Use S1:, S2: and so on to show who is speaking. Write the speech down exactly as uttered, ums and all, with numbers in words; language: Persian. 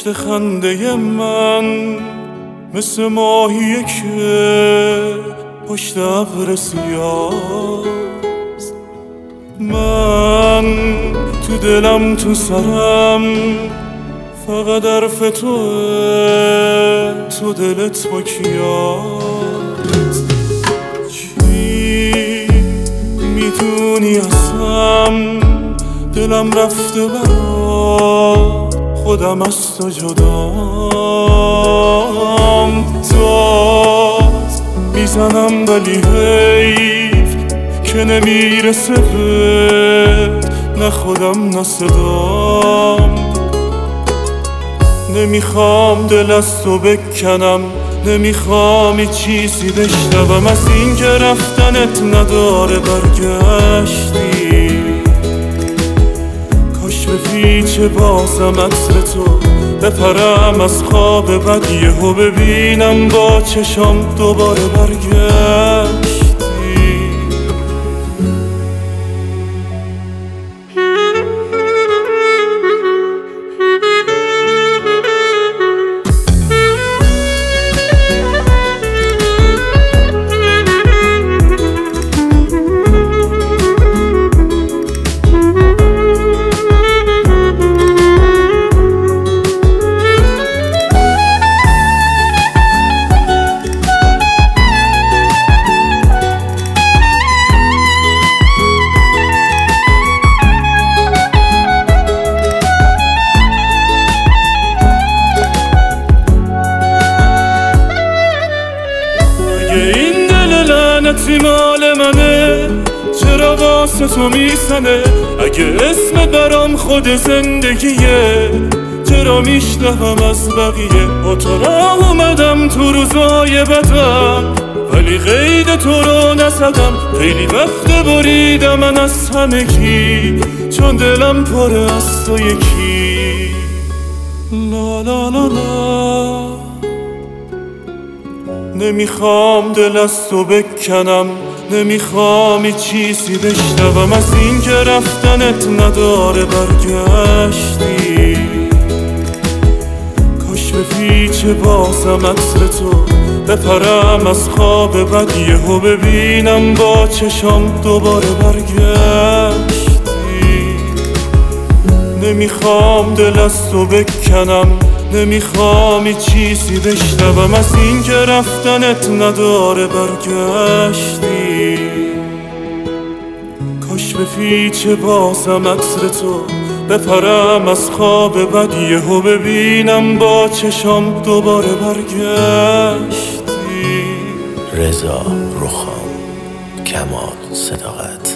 S1: پشت خنده من مثل ماهیه که پشت ابر سیاست. من تو دلم تو سرم فقط حرف توه، تو دلت با کیاست؟ چی میدونی ازم دلم رفته برات، خودم از تو جدام. داد میزنم ولی حیف که نمیرسه بهت، نه خودم نه صدام. نمیخوام دل از تو بکنم، نمیخوام هیچ چیزی بشنوم از این که رفتنت نداره برگشتی. کاش به پیچ بازم عطر تو بپرم از خواب بد، یهو ببینم با چشام دوباره برگشتی. این دل لعنتی مال منه، چرا واسه تو میزنه؟ اگه اسم برام خود زندگیه، چرا میشنوم از بقیه؟ با تو راه اومدم تو روزای بدم، ولی قید تو رو نزدم. خیلی وقت بریدم من از همگی، چون دلم پره از تو یکی. لا لا لا لا نمیخوام دل از تو بکنم، نمیخوام هیچ چیزی بشنوم از این که رفتنت نداره برگشتی. کاش به پیچ بازم عطر تو بپرم از خواب بد، یهو ببینم با چشام دوباره برگشتی. نمیخوام دل از تو بکنم، نمیخوام هیچ چیزی بشنوم از این که رفتنت نداره برگشتی. کاش به پیچ بازم عطر تو بپرم از خواب بد، یهو ببینم با چشام دوباره برگشتی.
S2: رضا رخام، کمال صداقت.